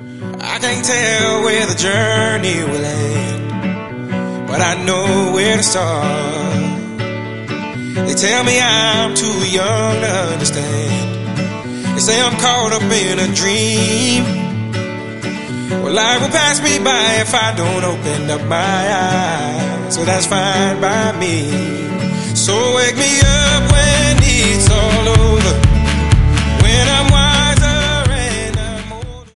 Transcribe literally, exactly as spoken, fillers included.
I can't tell where the journey will end, but I know where to start. They tell me I'm too young to understand. They say I'm caught up in a dream. Well, life will pass me by if I don't open up my eyes. So that's fine by me. So wake me up